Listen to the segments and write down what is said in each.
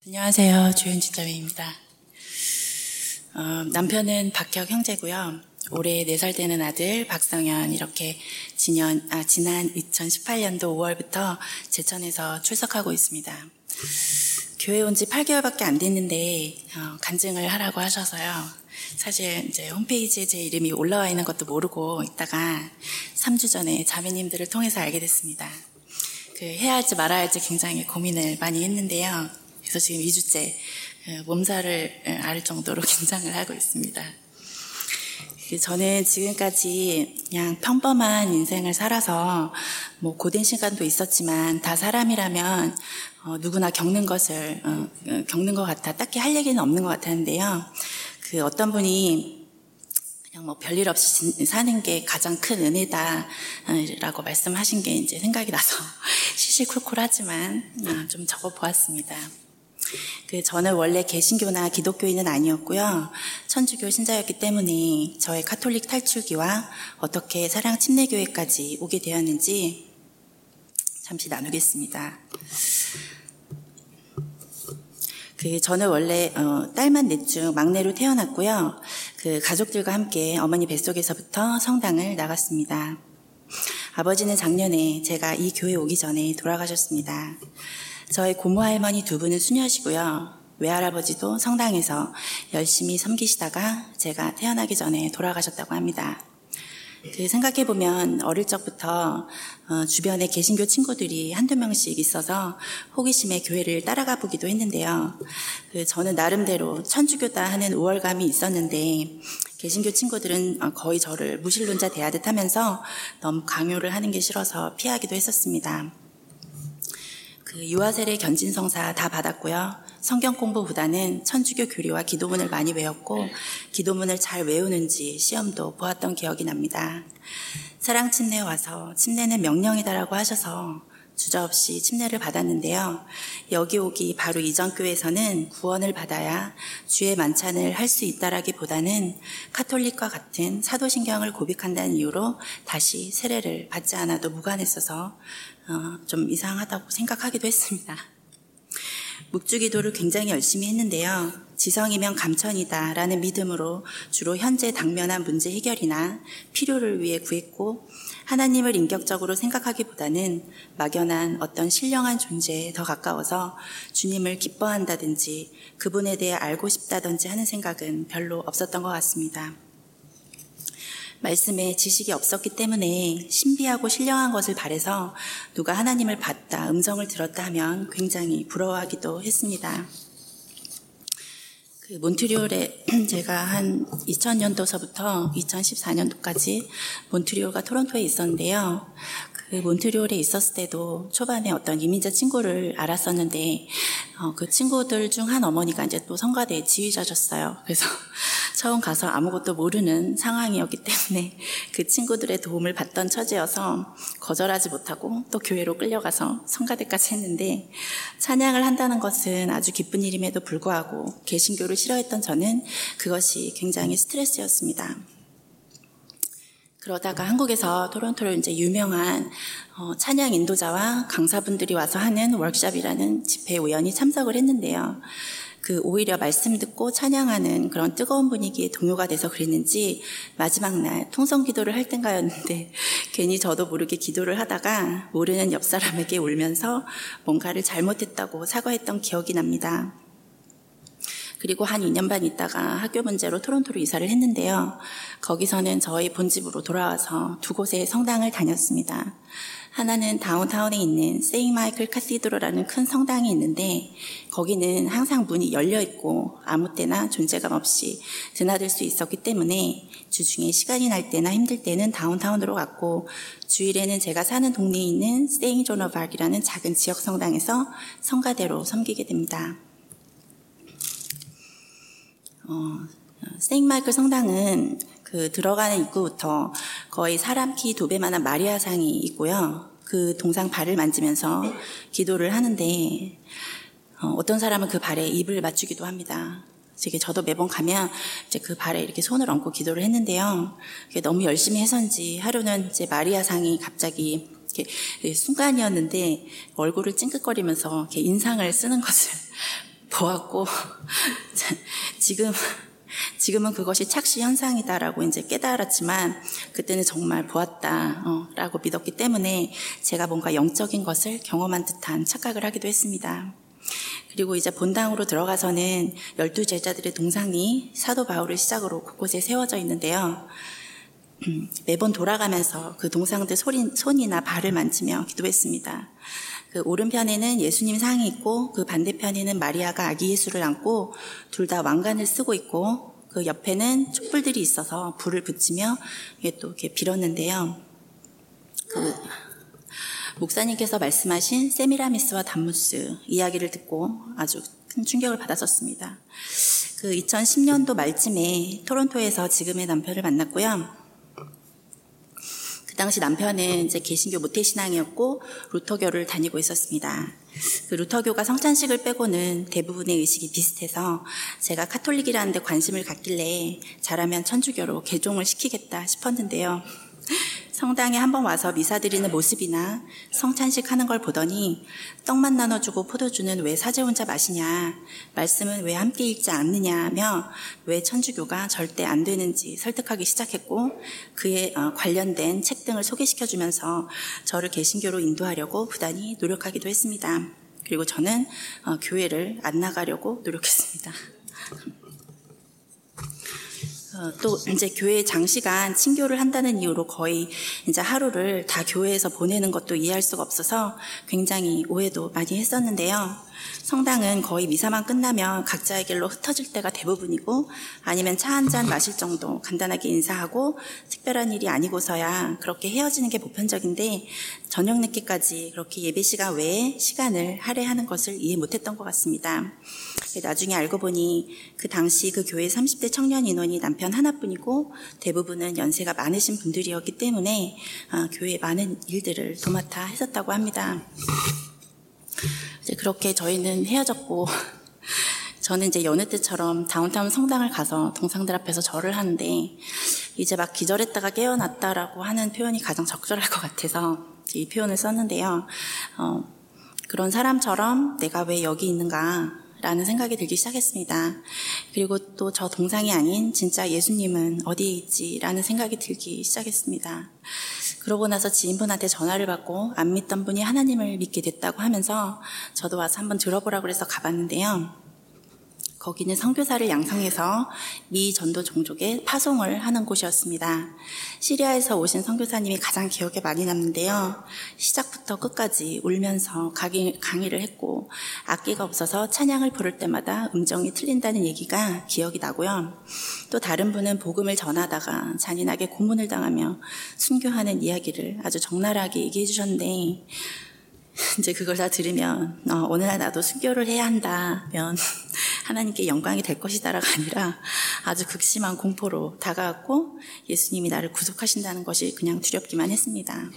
안녕하세요. 조윤진자매입니다. 남편은 박혁 형제고요. 올해 4살 되는 아들 박성현, 이렇게 지난 2018년도 5월부터 제천에서 출석하고 있습니다. 교회 온 지 8개월밖에 안 됐는데 간증을 하라고 하셔서요. 사실 이제 홈페이지에 제 이름이 올라와 있는 것도 모르고 있다가 3주 전에 자매님들을 통해서 알게 됐습니다. 해야 할지 말아야 할지 굉장히 고민을 많이 했는데요. 그래서 지금 2주째 몸살을 앓을 정도로 긴장을 하고 있습니다. 저는 지금까지 그냥 평범한 인생을 살아서 고된 시간도 있었지만 다 사람이라면 누구나 겪는 것 같아 딱히 할 얘기는 없는 것 같았는데요. 어떤 분이 그냥 별일 없이 사는 게 가장 큰 은혜다라고 말씀하신 게 이제 생각이 나서 시시콜콜하지만 좀 적어보았습니다. 저는 원래 개신교나 기독교인은 아니었고요. 천주교 신자였기 때문에 저의 카톨릭 탈출기와 어떻게 사랑 침례교회까지 오게 되었는지 잠시 나누겠습니다. 저는 원래 딸만 넷 중 막내로 태어났고요. 가족들과 함께 어머니 뱃속에서부터 성당을 나갔습니다. 아버지는 작년에 제가 이 교회 오기 전에 돌아가셨습니다. 저희 고모 할머니 2분은 수녀시고요. 외할아버지도 성당에서 열심히 섬기시다가 제가 태어나기 전에 돌아가셨다고 합니다. 생각해보면 어릴 적부터 주변에 개신교 친구들이 한두 명씩 있어서 호기심에 교회를 따라가 보기도 했는데요. 저는 나름대로 천주교다 하는 우월감이 있었는데 개신교 친구들은 거의 저를 무신론자 대하듯 하면서 너무 강요를 하는 게 싫어서 피하기도 했었습니다. 유아세례 견진성사 다 받았고요. 성경 공부보다는 천주교 교리와 기도문을 많이 외웠고 기도문을 잘 외우는지 시험도 보았던 기억이 납니다. 사랑 침례 와서 침례는 명령이다라고 하셔서 주저없이 침례를 받았는데요. 여기 오기 바로 이전 교회에서는 구원을 받아야 주의 만찬을 할 수 있다라기보다는 카톨릭과 같은 사도신경을 고백한다는 이유로 다시 세례를 받지 않아도 무관했어서 좀 이상하다고 생각하기도 했습니다. 묵주기도를 굉장히 열심히 했는데요. 지성이면 감천이다 라는 믿음으로 주로 현재 당면한 문제 해결이나 필요를 위해 구했고 하나님을 인격적으로 생각하기보다는 막연한 어떤 신령한 존재에 더 가까워서 주님을 기뻐한다든지 그분에 대해 알고 싶다든지 하는 생각은 별로 없었던 것 같습니다. 말씀에 지식이 없었기 때문에 신비하고 신령한 것을 바라서 누가 하나님을 봤다, 음성을 들었다 하면 굉장히 부러워하기도 했습니다. 몬트리올에 제가 한 2000년도서부터 2014년도까지 몬트리올과 토론토에 있었는데요. 몬트리올에 있었을 때도 초반에 어떤 이민자 친구를 알았었는데 그 친구들 중 한 어머니가 이제 또 성가대 지휘자셨어요. 그래서 처음 가서 아무것도 모르는 상황이었기 때문에 그 친구들의 도움을 받던 처지여서 거절하지 못하고 또 교회로 끌려가서 성가대까지 했는데 찬양을 한다는 것은 아주 기쁜 일임에도 불구하고 개신교를 싫어했던 저는 그것이 굉장히 스트레스였습니다. 그러다가 한국에서 토론토로 이제 유명한 찬양 인도자와 강사분들이 와서 하는 워크숍이라는 집회에 우연히 참석을 했는데요. 오히려 말씀 듣고 찬양하는 그런 뜨거운 분위기에 동요가 돼서 그랬는지 마지막 날 통성 기도를 할 땐가였는데 괜히 저도 모르게 기도를 하다가 모르는 옆 사람에게 울면서 뭔가를 잘못했다고 사과했던 기억이 납니다. 그리고 한 2년 반 있다가 학교 문제로 토론토로 이사를 했는데요. 거기서는 저희 본집으로 돌아와서 2곳의 성당을 다녔습니다. 하나는 다운타운에 있는 세인트 마이클 카시드럴이라는 큰 성당이 있는데 거기는 항상 문이 열려 있고 아무 때나 존재감 없이 드나들 수 있었기 때문에 주중에 시간이 날 때나 힘들 때는 다운타운으로 갔고 주일에는 제가 사는 동네에 있는 세인트 존 오브 아크라는 작은 지역 성당에서 성가대로 섬기게 됩니다. 세인트 마이클 성당은 들어가는 입구부터 거의 사람 키 2배만한 마리아상이 있고요. 그 동상 발을 만지면서 기도를 하는데 어떤 사람은 그 발에 입을 맞추기도 합니다. 저도 매번 가면 이제 그 발에 이렇게 손을 얹고 기도를 했는데요. 너무 열심히 해서인지 하루는 이제 마리아상이 갑자기 이렇게 순간이었는데 얼굴을 찡긋거리면서 이렇게 인상을 쓰는 것을 보았고 지금은 그것이 착시 현상이다라고 이제 깨달았지만 그때는 정말 보았다라고 믿었기 때문에 제가 뭔가 영적인 것을 경험한 듯한 착각을 하기도 했습니다. 그리고 이제 본당으로 들어가서는 12제자들의 동상이 사도 바울을 시작으로 곳곳에 세워져 있는데요. 매번 돌아가면서 그 동상들 손이나 발을 만지며 기도했습니다. 그 오른편에는 예수님 상이 있고 그 반대편에는 마리아가 아기 예수를 안고 둘 다 왕관을 쓰고 있고 그 옆에는 촛불들이 있어서 불을 붙이며 이게 또 이렇게 빌었는데요. 그 목사님께서 말씀하신 세미라미스와 담무스 이야기를 듣고 아주 큰 충격을 받았었습니다. 그 2010년도 말쯤에 토론토에서 지금의 남편을 만났고요. 그 당시 남편은 이제 개신교 모태신앙이었고 루터교를 다니고 있었습니다. 그 루터교가 성찬식을 빼고는 대부분의 의식이 비슷해서 제가 카톨릭이라는 데 관심을 갖길래 잘하면 천주교로 개종을 시키겠다 싶었는데요. 성당에 한번 와서 미사 드리는 모습이나 성찬식 하는 걸 보더니 떡만 나눠주고 포도주는 왜 사제 혼자 마시냐, 말씀은 왜 함께 읽지 않느냐며 왜 천주교가 절대 안 되는지 설득하기 시작했고 그에 관련된 책 등을 소개시켜주면서 저를 개신교로 인도하려고 부단히 노력하기도 했습니다. 그리고 저는 교회를 안 나가려고 노력했습니다. 또 이제 교회 장시간 친교를 한다는 이유로 거의 이제 하루를 다 교회에서 보내는 것도 이해할 수가 없어서 굉장히 오해도 많이 했었는데요. 성당은 거의 미사만 끝나면 각자의 길로 흩어질 때가 대부분이고 아니면 차 한 잔 마실 정도 간단하게 인사하고 특별한 일이 아니고서야 그렇게 헤어지는 게 보편적인데 저녁 늦게까지 그렇게 예배 시간 외에 시간을 할애하는 것을 이해 못했던 것 같습니다. 나중에 알고 보니 그 당시 그 교회 30대 청년 인원이 남편 하나뿐이고 대부분은 연세가 많으신 분들이었기 때문에 교회의 많은 일들을 도맡아 했었다고 합니다. 이제 그렇게 저희는 헤어졌고 저는 이제 여느 때처럼 다운타운 성당을 가서 동상들 앞에서 절을 하는데 이제 막 기절했다가 깨어났다라고 하는 표현이 가장 적절할 것 같아서 이 표현을 썼는데요. 그런 사람처럼 내가 왜 여기 있는가 라는 생각이 들기 시작했습니다. 그리고 또 저 동상이 아닌 진짜 예수님은 어디에 있지? 라는 생각이 들기 시작했습니다. 그러고 나서 지인분한테 전화를 받고 안 믿던 분이 하나님을 믿게 됐다고 하면서 저도 와서 한번 들어보라고 해서 가봤는데요. 거기는 선교사를 양성해서 미 전도 종족에 파송을 하는 곳이었습니다. 시리아에서 오신 선교사님이 가장 기억에 많이 남는데요. 시작부터 끝까지 울면서 강의를 했고 악기가 없어서 찬양을 부를 때마다 음정이 틀린다는 얘기가 기억이 나고요. 또 다른 분은 복음을 전하다가 잔인하게 고문을 당하며 순교하는 이야기를 아주 적나라하게 얘기해 주셨는데 이제 그걸 다 들으면 오늘날 나도 순교를 해야 한다면 하나님께 영광이 될 것이다라가 아니라 아주 극심한 공포로 다가왔고 예수님이 나를 구속하신다는 것이 그냥 두렵기만 했습니다.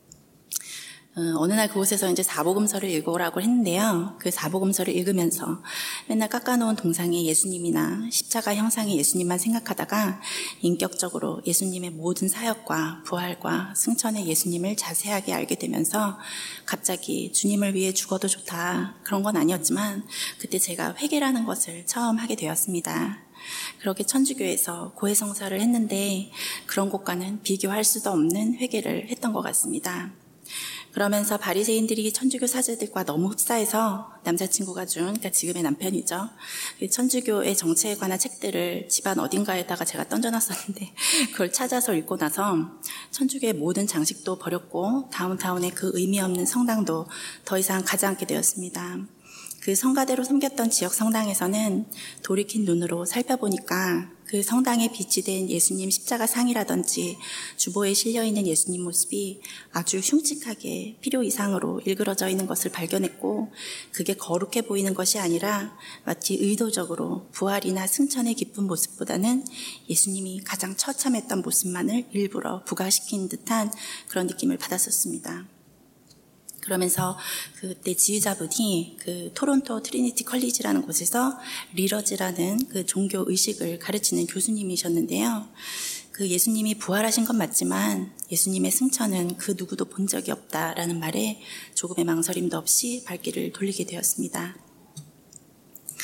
어느 날 그곳에서 이제 사복음서를 읽어오라고 했는데요. 그 사복음서를 읽으면서 맨날 깎아놓은 동상의 예수님이나 십자가 형상의 예수님만 생각하다가 인격적으로 예수님의 모든 사역과 부활과 승천의 예수님을 자세하게 알게 되면서 갑자기 주님을 위해 죽어도 좋다 그런 건 아니었지만 그때 제가 회개라는 것을 처음 하게 되었습니다. 그렇게 천주교에서 고해성사를 했는데 그런 곳과는 비교할 수도 없는 회개를 했던 것 같습니다. 그러면서 바리새인들이 천주교 사제들과 너무 흡사해서 남자친구가 준, 그러니까 지금의 남편이죠. 천주교의 정체에 관한 책들을 집안 어딘가에다가 제가 던져놨었는데 그걸 찾아서 읽고 나서 천주교의 모든 장식도 버렸고 다운타운의 그 의미 없는 성당도 더 이상 가지 않게 되었습니다. 그 성가대로 섬겼던 지역 성당에서는 돌이킨 눈으로 살펴보니까 그 성당에 비치된 예수님 십자가 상이라든지 주보에 실려있는 예수님 모습이 아주 흉측하게 필요 이상으로 일그러져 있는 것을 발견했고 그게 거룩해 보이는 것이 아니라 마치 의도적으로 부활이나 승천의 기쁜 모습보다는 예수님이 가장 처참했던 모습만을 일부러 부각시킨 듯한 그런 느낌을 받았었습니다. 그러면서 그때 지휘자분이 그 토론토 트리니티 컬리지라는 곳에서 리러즈라는 그 종교 의식을 가르치는 교수님이셨는데요. 그 예수님이 부활하신 건 맞지만 예수님의 승천은 그 누구도 본 적이 없다라는 말에 조금의 망설임도 없이 발길을 돌리게 되었습니다.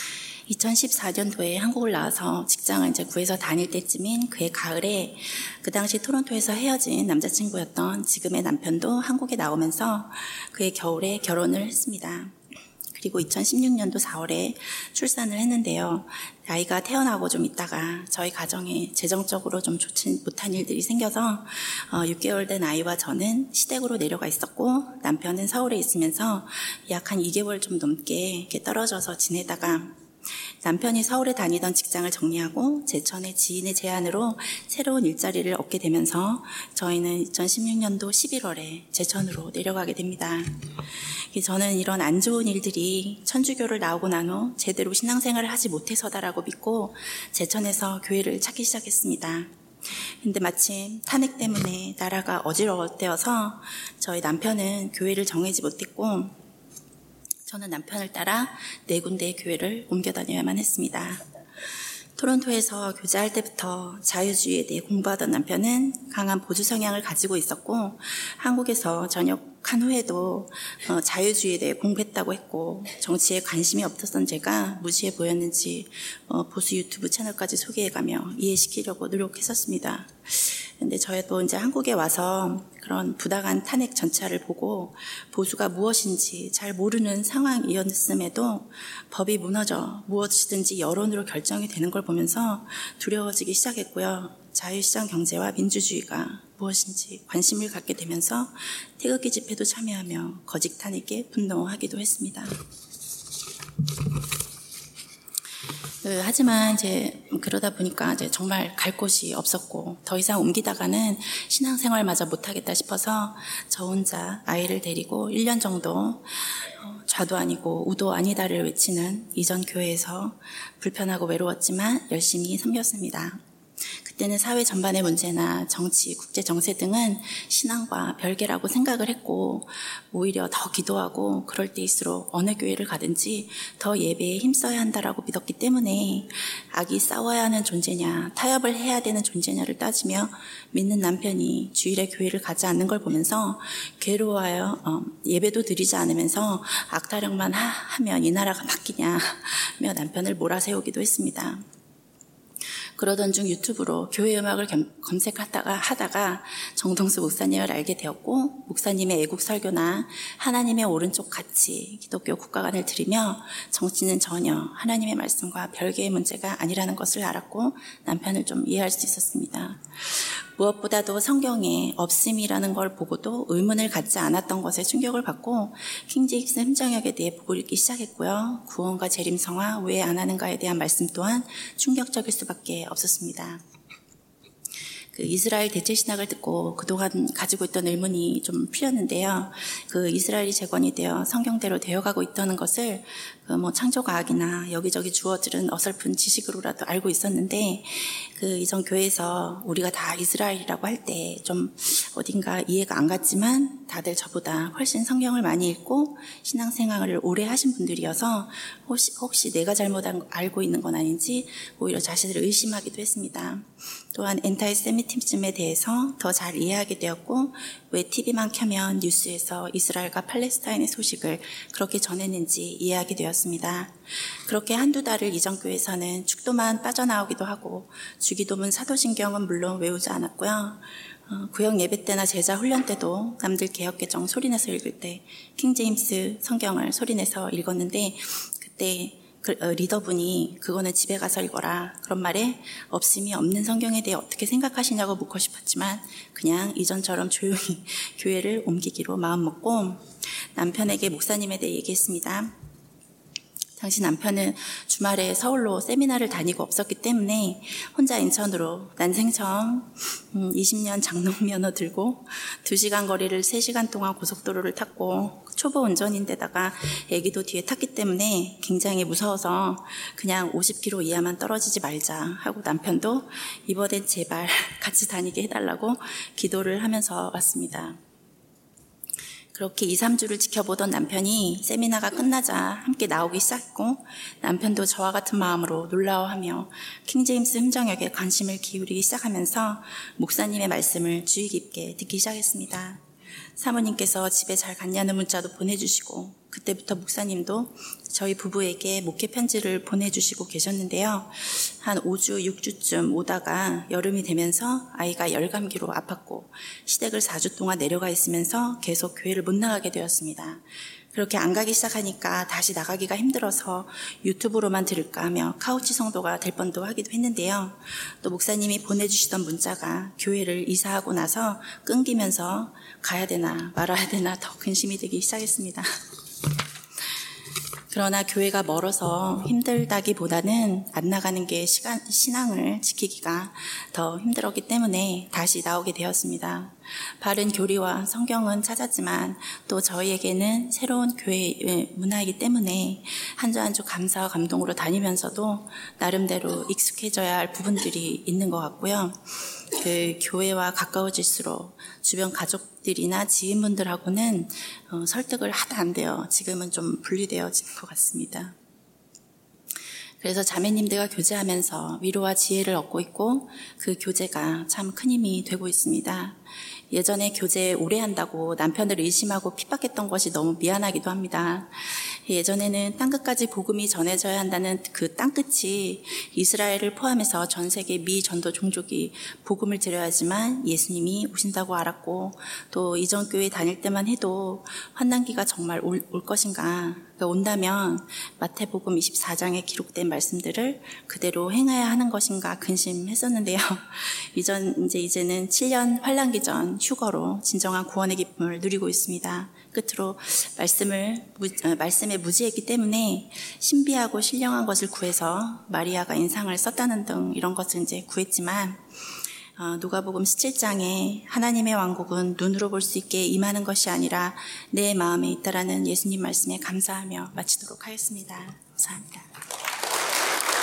2014년도에 한국을 나와서 직장을 이제 구해서 다닐 때쯤인 그해 가을에 그 당시 토론토에서 헤어진 남자친구였던 지금의 남편도 한국에 나오면서 그해 겨울에 결혼을 했습니다. 그리고 2016년도 4월에 출산을 했는데요. 아이가 태어나고 좀 있다가 저희 가정에 재정적으로 좀 좋지 못한 일들이 생겨서 6개월 된 아이와 저는 시댁으로 내려가 있었고 남편은 서울에 있으면서 약 한 2개월 좀 넘게 이렇게 떨어져서 지내다가 남편이 서울에 다니던 직장을 정리하고 제천의 지인의 제안으로 새로운 일자리를 얻게 되면서 저희는 2016년도 11월에 제천으로 내려가게 됩니다. 저는 이런 안 좋은 일들이 천주교를 나오고 난 후 제대로 신앙생활을 하지 못해서다라고 믿고 제천에서 교회를 찾기 시작했습니다. 근데 마침 탄핵 때문에 나라가 어지러웠대어서 저희 남편은 교회를 정하지 못했고 저는 남편을 따라 4군데의 교회를 옮겨 다녀야만 했습니다. 토론토에서 교제할 때부터 자유주의에 대해 공부하던 남편은 강한 보수 성향을 가지고 있었고 한국에서 전역한 후에도 자유주의에 대해 공부했다고 했고 정치에 관심이 없었던 제가 무지해 보였는지 보수 유튜브 채널까지 소개해가며 이해시키려고 노력했었습니다. 근데 저희도 이제 한국에 와서 그런 부당한 탄핵 전차를 보고 보수가 무엇인지 잘 모르는 상황이었음에도 법이 무너져 무엇이든지 여론으로 결정이 되는 걸 보면서 두려워지기 시작했고요. 자유시장 경제와 민주주의가 무엇인지 관심을 갖게 되면서 태극기 집회도 참여하며 거짓 탄핵에 분노하기도 했습니다. 하지만 이제 그러다 보니까 이제 정말 갈 곳이 없었고 더 이상 옮기다가는 신앙생활마저 못하겠다 싶어서 저 혼자 아이를 데리고 1년 정도 좌도 아니고 우도 아니다를 외치는 이전 교회에서 불편하고 외로웠지만 열심히 섬겼습니다. 그때는 사회 전반의 문제나 정치, 국제 정세 등은 신앙과 별개라고 생각을 했고 오히려 더 기도하고 그럴 때일수록 어느 교회를 가든지 더 예배에 힘써야 한다라고 믿었기 때문에 악이 싸워야 하는 존재냐, 타협을 해야 되는 존재냐를 따지며 믿는 남편이 주일에 교회를 가지 않는 걸 보면서 괴로워하여 예배도 드리지 않으면서 악타령만 하면 이 나라가 바뀌냐며 남편을 몰아세우기도 했습니다. 그러던 중 유튜브로 교회 음악을 검색하다가 정동수 목사님을 알게 되었고 목사님의 애국 설교나 하나님의 오른쪽 가치, 기독교 국가관을 들으며 정치는 전혀 하나님의 말씀과 별개의 문제가 아니라는 것을 알았고 남편을 좀 이해할 수 있었습니다. 무엇보다도 성경에 없음이라는 걸 보고도 의문을 갖지 않았던 것에 충격을 받고 킹제임스 흠정역에 대해 보고 읽기 시작했고요. 구원과 재림성화 왜 안 하는가에 대한 말씀 또한 충격적일 수밖에 없었습니다. 이스라엘 대체 신학을 듣고 그동안 가지고 있던 의문이 좀 풀렸는데요. 이스라엘이 재건이 되어 성경대로 되어가고 있다는 것을 창조과학이나 여기저기 주어들은 어설픈 지식으로라도 알고 있었는데 이전 교회에서 우리가 다 이스라엘이라고 할 때 좀 어딘가 이해가 안 갔지만 다들 저보다 훨씬 성경을 많이 읽고 신앙생활을 오래 하신 분들이어서 혹시 내가 잘못 알고 있는 건 아닌지 오히려 자신을 의심하기도 했습니다. 또한 엔타이세미티즘에 대해서 더 잘 이해하게 되었고 왜 TV만 켜면 뉴스에서 이스라엘과 팔레스타인의 소식을 그렇게 전했는지 이해하게 되었습니다. 그렇게 한두 달을 이전 교회에서는 축도만 빠져나오기도 하고 주기도문 사도신경은 물론 외우지 않았고요. 구역 예배 때나 제자 훈련 때도 남들 개역개정 소리내서 읽을 때 킹제임스 성경을 소리내서 읽었는데 그때 리더분이 그거는 집에 가서 읽어라 그런 말에 없음이 없는 성경에 대해 어떻게 생각하시냐고 묻고 싶었지만 그냥 이전처럼 조용히 교회를 옮기기로 마음먹고 남편에게 목사님에 대해 얘기했습니다. 당시 남편은 주말에 서울로 세미나를 다니고 없었기 때문에 혼자 인천으로 난생 처음 20년 장롱면허 들고 2시간 거리를 3시간 동안 고속도로를 탔고 초보 운전인데다가 애기도 뒤에 탔기 때문에 굉장히 무서워서 그냥 50km 이하만 떨어지지 말자 하고 남편도 이번엔 제발 같이 다니게 해달라고 기도를 하면서 왔습니다. 그렇게 2, 3주를 지켜보던 남편이 세미나가 끝나자 함께 나오기 시작했고 남편도 저와 같은 마음으로 놀라워하며 킹제임스 흠정역에 관심을 기울이기 시작하면서 목사님의 말씀을 주의 깊게 듣기 시작했습니다. 사모님께서 집에 잘 갔냐는 문자도 보내주시고 그때부터 목사님도 저희 부부에게 목회 편지를 보내주시고 계셨는데요. 한 5주, 6주쯤 오다가 여름이 되면서 아이가 열감기로 아팠고 시댁을 4주 동안 내려가 있으면서 계속 교회를 못 나가게 되었습니다. 그렇게 안 가기 시작하니까 다시 나가기가 힘들어서 유튜브로만 들을까 하며 카우치 성도가 될 뻔도 하기도 했는데요. 또 목사님이 보내주시던 문자가 교회를 이사하고 나서 끊기면서 가야 되나 말아야 되나 더 근심이 되기 시작했습니다. 그러나 교회가 멀어서 힘들다기보다는 안 나가는 게 신앙을 지키기가 더 힘들었기 때문에 다시 나오게 되었습니다. 바른 교리와 성경은 찾았지만 또 저희에게는 새로운 교회 문화이기 때문에 한 주 한 주 감사와 감동으로 다니면서도 나름대로 익숙해져야 할 부분들이 있는 것 같고요. 그 교회와 가까워질수록 주변 가족들이나 지인분들하고는 설득을 하다 안 돼요. 지금은 좀 분리되어진 것 같습니다. 그래서 자매님들과 교제하면서 위로와 지혜를 얻고 있고 그 교제가 참 큰 힘이 되고 있습니다. 예전에 교제 오래 한다고 남편을 의심하고 핍박했던 것이 너무 미안하기도 합니다. 예전에는 땅끝까지 복음이 전해져야 한다는 그 땅끝이 이스라엘을 포함해서 전 세계 미전도 종족이 복음을 들어야지만 예수님이 오신다고 알았고 또 이전 교회 다닐 때만 해도 환난기가 정말 올 것인가 온다면 마태복음 24장에 기록된 말씀들을 그대로 행해야 하는 것인가 근심했었는데요. 이제는 7년 환란기 전 휴거로 진정한 구원의 기쁨을 누리고 있습니다. 끝으로 말씀에 무지했기 때문에 신비하고 신령한 것을 구해서 마리아가 인상을 썼다는 등 이런 것을 이제 구했지만 누가복음 17장에 하나님의 왕국은 눈으로 볼 수 있게 임하는 것이 아니라 내 마음에 있다라는 예수님 말씀에 감사하며 마치도록 하겠습니다. 감사합니다.